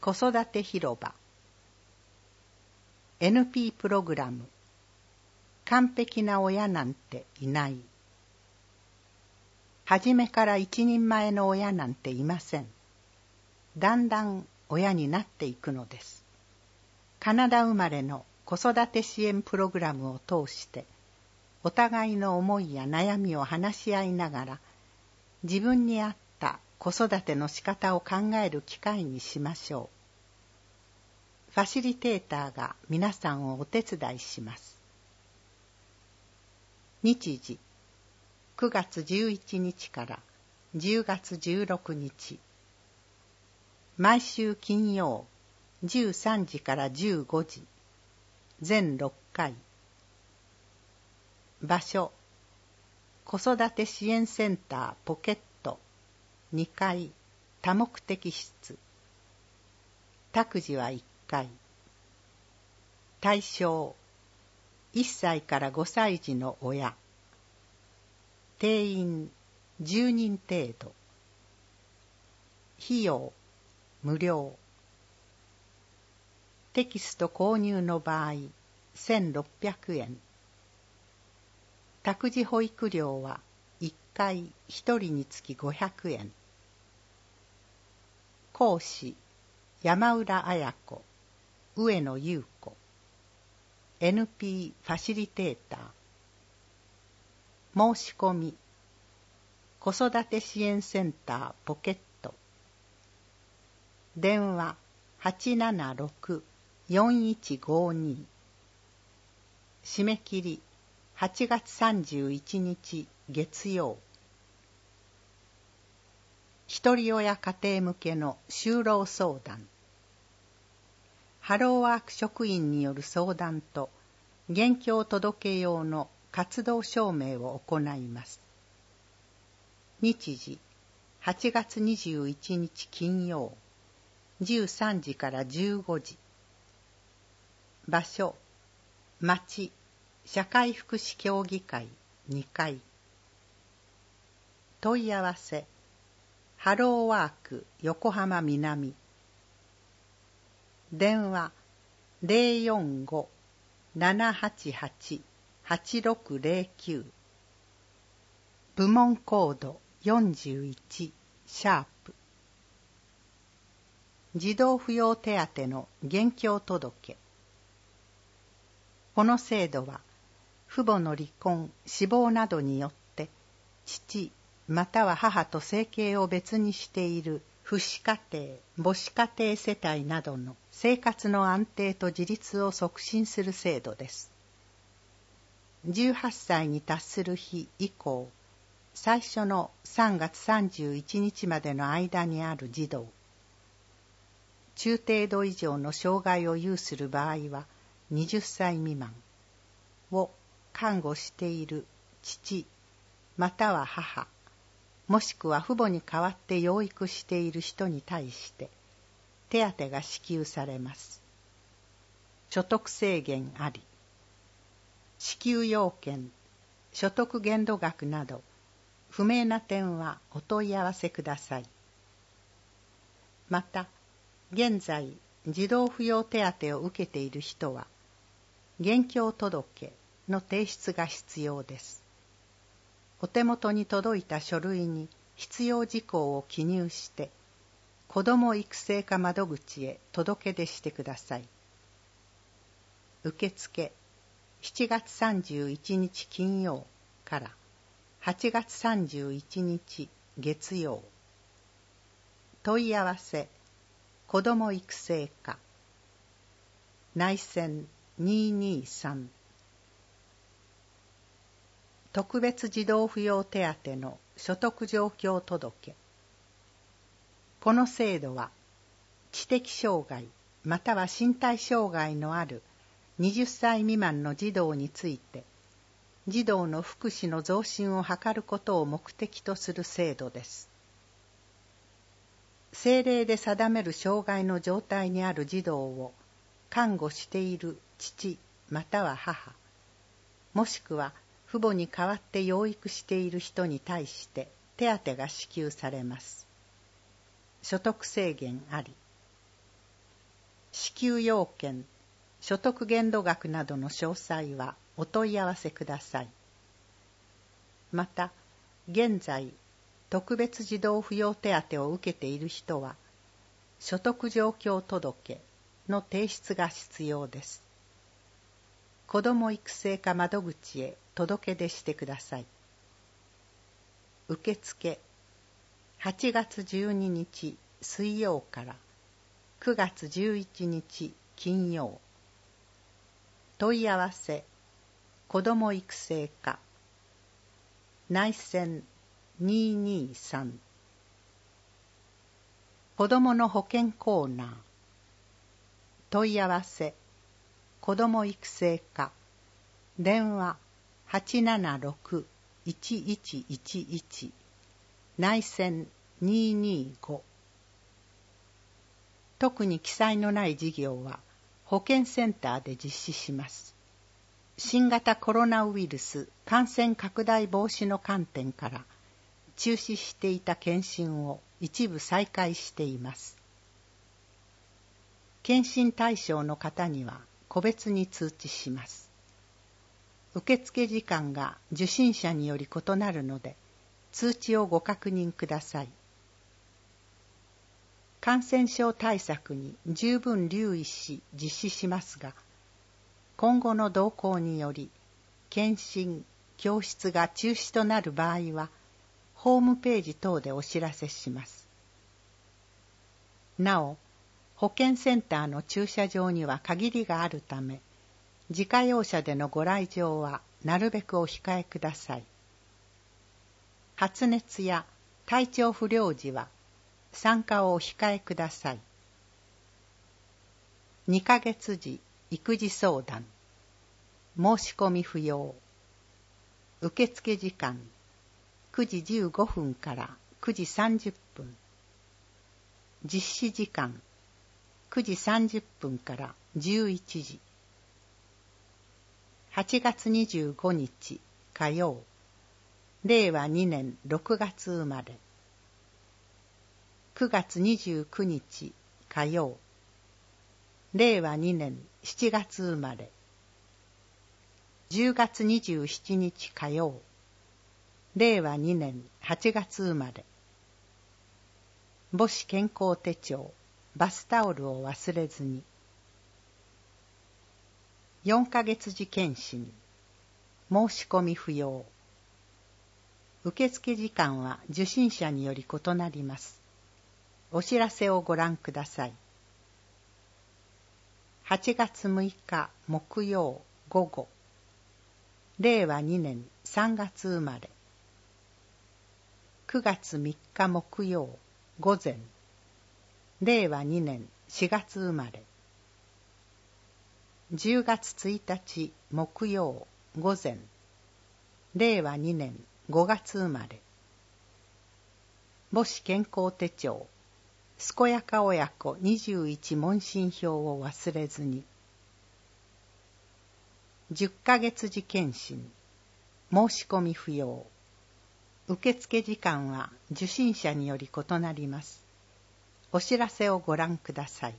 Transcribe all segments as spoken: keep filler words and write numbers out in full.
子育て広場 エヌピー プログラム完璧な親なんていない。初めから一人前の親なんていません。だんだん親になっていくのです。カナダ生まれの子育て支援プログラムを通してお互いの思いや悩みを話し合いながら自分に合った子育ての仕方を考える機会にしましょう。ファシリテーターが皆さんをお手伝いします。日時くがつじゅういちにちからじゅうがつじゅうろくにち、毎週金曜じゅうさんじからじゅうごじ、全ろっかい。場所子育て支援センターポケットにかい多目的室。託児はいっかい。対象いっさいからごさい児の親。定員じゅうにん程度。費用無料。テキスト購入の場合せんろっぴゃくえん。託児保育料はいっかいひとりにつきごひゃくえん。講師山浦綾子、上野優子。エヌピー ファシリテーター。申し込み子育て支援センターポケット。電話 はちななろく よんいちごに。締め切りはちがつさんじゅういちにち月曜。ひとり親家庭向けの就労相談。ハローワーク職員による相談と現況届用の活動証明を行います。日時はちがつにじゅういちにち金曜じゅうさんじからじゅうごじ。場所町社会福祉協議会にかい。問い合わせハローワーク横浜南。電話 ゼロよんご ななはちはち はちろくゼロきゅう。部門コードよんじゅういちシャープ。児童扶養手当の現況届。この制度は父母の離婚死亡などによって父または母と生計を別にしている父子家庭母子家庭世帯などの生活の安定と自立を促進する制度です。じゅうはっさいに達する日以降最初のさんがつさんじゅういちにちまでの間にある児童、中程度以上の障害を有する場合ははたち未満を看護している父または母もしくは父母に代わって養育している人に対して手当が支給されます。所得制限あり。支給要件、所得限度額など不明な点はお問い合わせください。また現在児童扶養手当を受けている人は現況届の提出が必要です。お手元に届いた書類に必要事項を記入して子ども育成課窓口へ届け出してください。受付しちがつさんじゅういちにち金曜からはちがつさんじゅういちにち月曜。問い合わせ子ども育成課内線にーにーさん。特別児童扶養手当の所得状況届。この制度は知的障害または身体障害のあるはたち未満の児童について児童の福祉の増進を図ることを目的とする制度です。政令で定める障害の状態にある児童を看護している父または母もしくは父母に代わって養育している人に対して手当が支給されます。所得制限あり。 給要件、所得限度額などの詳細はお問い合わせください。また、現在、特別児童扶養手当を受けている人は、所得状況届の提出が必要です。子ども育成課窓口へ届け出してください。受付、はちがつじゅうににち水曜からくがつじゅういちにち金曜。問い合わせ、子ども育成課、内線にーにーさん。子どもの保健コーナー。問い合わせ、子ども育成課、電話はちななろく いちいちいちいち、内線にーにーご。特に記載のない事業は保健センターで実施します。新型コロナウイルス感染拡大防止の観点から中止していた検診を一部再開しています。検診対象の方には個別に通知します。受付時間が受診者により異なるので、通知をご確認ください。感染症対策に十分留意し実施しますが、今後の動向により、検診、教室が中止となる場合は、ホームページ等でお知らせします。なお、保健センターの駐車場には限りがあるため、自家用車でのご来場はなるべくお控えください。発熱や体調不良時は参加をお控えください。にかげつじ育児相談、申し込み不要。受付時間くじじゅうごふんからくじさんじゅっぷん。実施時間くじさんじゅっぷんからじゅういちじ。はちがつにじゅうごにち火曜、れいわにねんろくがつ生まれ。くがつにじゅうくにち火曜、れいわにねんしちがつ生まれ。じゅうがつにじゅうしちにち火曜、れいわにねんはちがつ生まれ。母子健康手帳、バスタオルを忘れずに。よんかげつじ検診、申し込み不要。受付時間は受診者により異なります。お知らせをご覧ください。はちがつむいか木曜午後、れいわにねんさんがつ生まれ。くがつみっか木曜午前、れいわにねんしがつ生まれ。じゅうがつついたち木曜午前、れいわにねんごがつ生まれ。母子健康手帳、健やか親子にじゅういち問診票を忘れずに。じゅっかげつじ検診、申し込み不要。受付時間は受診者により異なります。お知らせをご覧ください。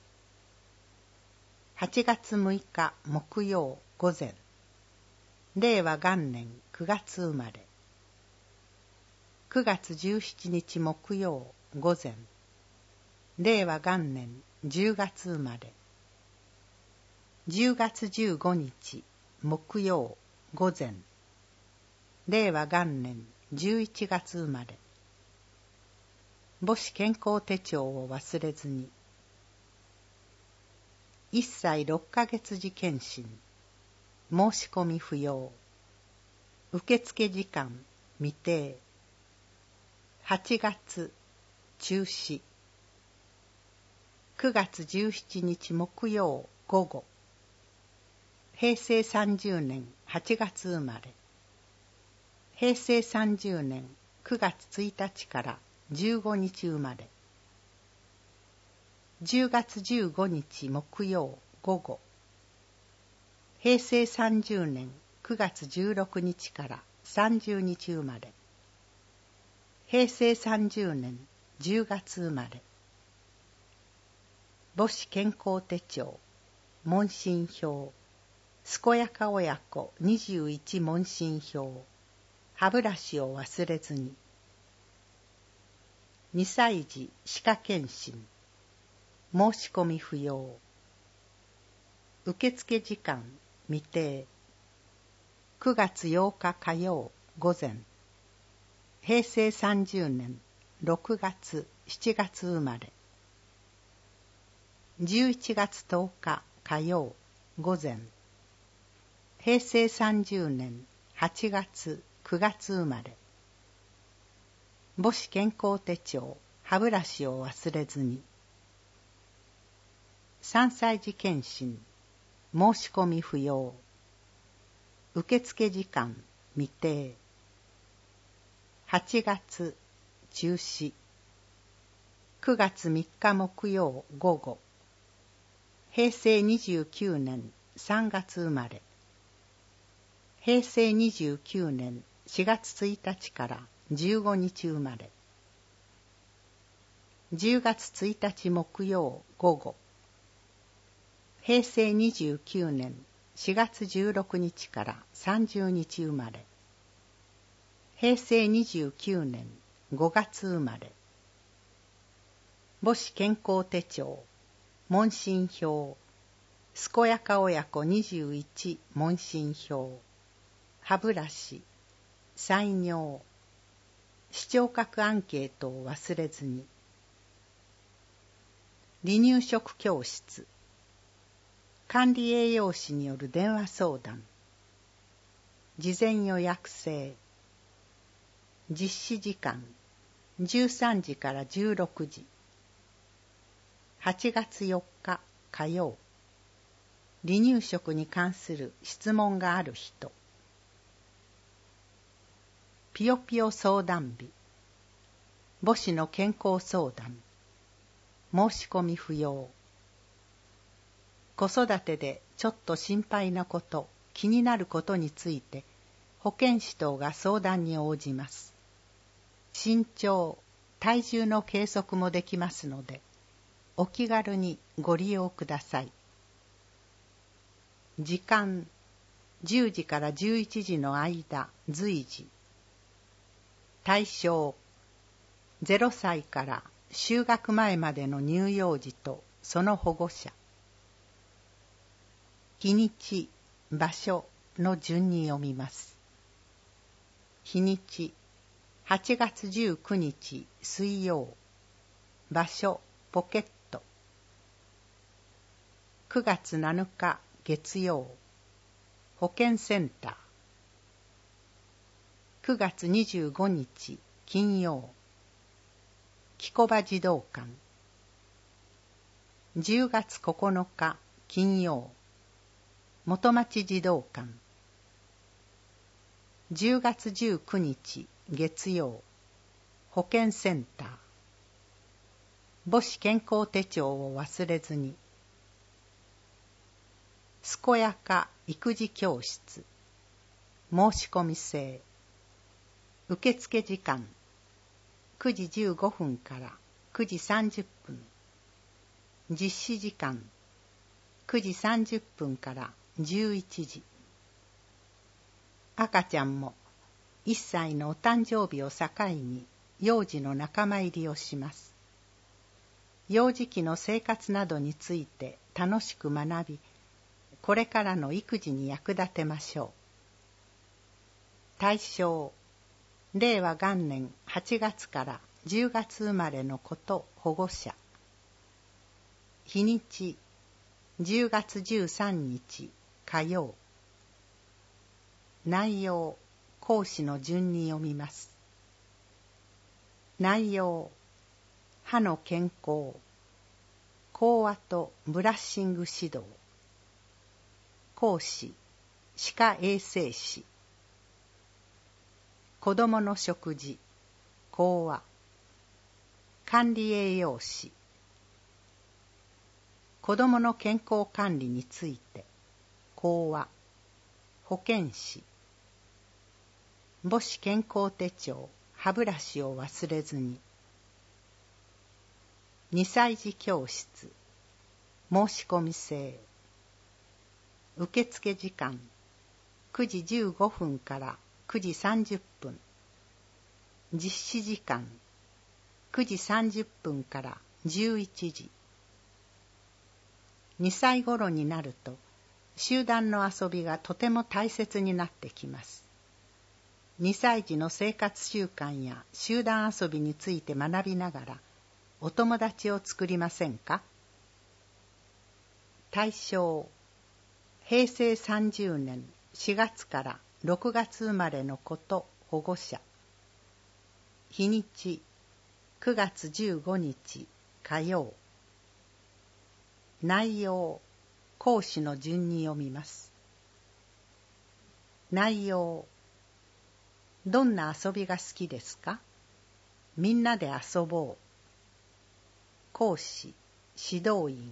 はちがつむいか木曜午前、れいわ元年くがつ生まれ。くがつじゅうしちにち木曜午前、れいわ元年じゅうがつ生まれ。じゅうがつじゅうごにち木曜午前、れいわ元年じゅういちがつ生まれ。母子健康手帳を忘れずに。いっさいろっかげつじ検診、申し込み不要。受付時間未定。はちがつ中止。くがつじゅうしちにち木曜午後、へいせいさんじゅうねんはちがつ生まれ。へいせいさんじゅうねんくがつついたちからじゅうごにち生まれ。じゅうがつじゅうごにち木曜午後、へいせいさんじゅうねんくがつじゅうろくにちからさんじゅうにち生まれ。へいせいさんじゅうねんじゅうがつ生まれ。 母子健康手帳問診票健やか親子にじゅういち問診票歯ブラシを忘れずに。にさい児歯科検診申し込み不要。受付時間未定。くがつようか火曜午前。へいせいさんじゅうねんろくがつしちがつ生まれ。じゅういちがつとおか火曜午前。へいせいさんじゅうねんはちがつくがつ生まれ。母子健康手帳歯ブラシを忘れずに。さんさい児検診申し込み不要。受付時間未定。はちがつ中止。くがつみっか木曜午後。へいせいにじゅうきゅうねんさんがつ生まれ。へいせいにじゅうきゅうねんしがつついたちからじゅうごにち生まれ。じゅうがつついたち木曜午後。へいせいにじゅうきゅうねんしがつじゅうろくにちからさんじゅうにち生まれ。へいせいにじゅうきゅうねんごがつ生まれ。母子健康手帳問診票健やか親子にじゅういち問診票歯ブラシ採尿視聴覚アンケートを忘れずに。離乳食教室管理栄養士による電話相談事前予約制実施時間じゅうさんじからじゅうろくじ。はちがつよっか火曜。離乳食に関する質問がある人。ぴよぴよ相談日母子の健康相談申し込み不要。子育てでちょっと心配なこと、気になることについて保健師等が相談に応じます。身長、体重の計測もできますので、お気軽にご利用ください。時間、じゅうじからじゅういちじの間、随時。対象、ゼロさいから就学前までの乳幼児とその保護者。日にち、場所の順に読みます。日にち、はちがつじゅうくにち水曜。場所、ポケット。くがつなのか月曜。保健センター。くがつにじゅうごにち金曜。木古場児童館。じゅうがつここのか金曜。元町児童館。じゅうがつじゅうくにち月曜。保健センター。母子健康手帳を忘れずに。健やか育児教室申し込み制。受付時間くじじゅうごふんからくじさんじゅっぷん。実施時間くじさんじゅっぷんからじゅういちじ。赤ちゃんもいっさいのお誕生日を境に幼児の仲間入りをします。幼児期の生活などについて楽しく学び、これからの育児に役立てましょう。対象、れいわ元年はちがつからじゅうがつ生まれの子と保護者。日にち、じゅうがつじゅうさんにち火曜。内容、講師の順に読みます。内容、歯の健康、講話とブラッシング指導。講師、歯科衛生士。子どもの食事、講話。管理栄養士。子どもの健康管理について、講話。保健師。母子健康手帳、歯ブラシを忘れずに。にさい児教室、 申し込み制。受付時間くじじゅうごふんからくじさんじゅっぷん。実施時間くじさんじゅっぷんからじゅういちじ。にさい頃になると集団の遊びがとても大切になってきます。にさい児の生活習慣や集団遊びについて学びながらお友達を作りませんか？対象、へいせいさんじゅうねんしがつからろくがつ生まれの子と保護者。日にち、くがつじゅうごにち火曜。内容、講師の順に読みます。内容、どんな遊びが好きですか？みんなで遊ぼう。講師、指導員。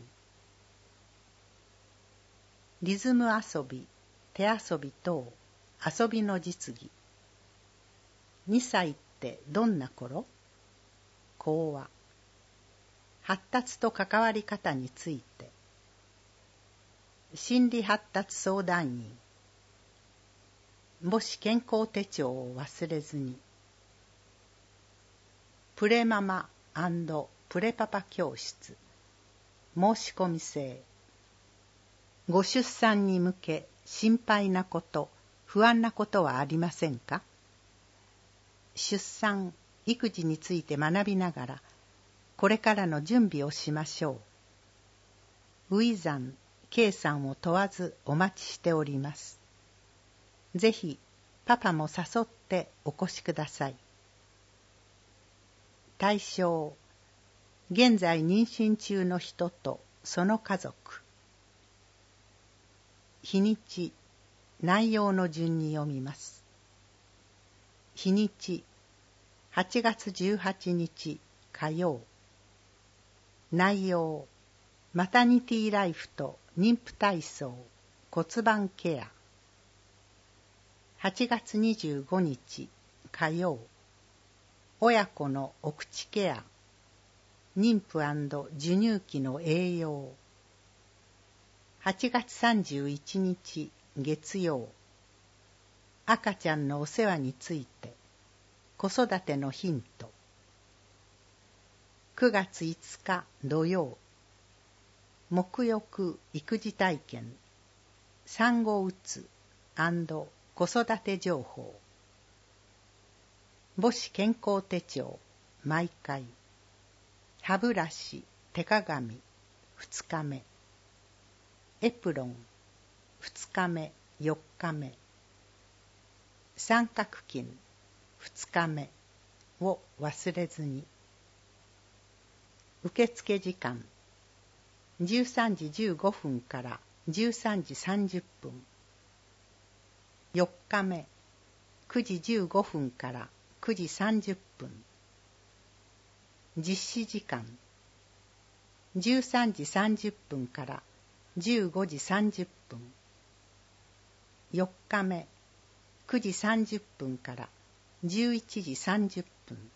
リズム遊び、手遊び等、遊びの実技。にさいってどんな頃？講話。発達と関わり方について。心理発達相談員。母子健康手帳を忘れずに。プレママ&プレパパ教室。申し込み制。ご出産に向け心配なこと、不安なことはありませんか？出産、育児について学びながら、これからの準備をしましょう。初産、計算を問わずお待ちしております。ぜひ、パパも誘ってお越しください。対象、現在妊娠中の人とその家族。日にち、内容の順に読みます。日にち、はちがつじゅうはちにち火曜。内容、マタニティライフと妊婦体操、骨盤ケア。はちがつにじゅうごにち火曜。親子のお口ケア、妊婦&授乳期の栄養。はちがつさんじゅういちにち月曜。赤ちゃんのお世話について、子育てのヒント。くがついつか土曜。沐浴育児体験、産後うつ&子育て情報。母子健康手帳、毎回。歯ブラシ、手鏡、ふつかめ。エプロン、ふつかめ、よっかめ。三角巾、ふつかめを忘れずに。受付時間、じゅうさんじじゅうごふんからじゅうさんじさんじゅっぷん。よっかめ、くじじゅうごふんからくじさんじゅっぷん。実施時間、じゅうさんじさんじゅっぷんからじゅうごじさんじゅっぷん。よっかめ、くじさんじゅっぷんからじゅういちじさんじゅっぷん。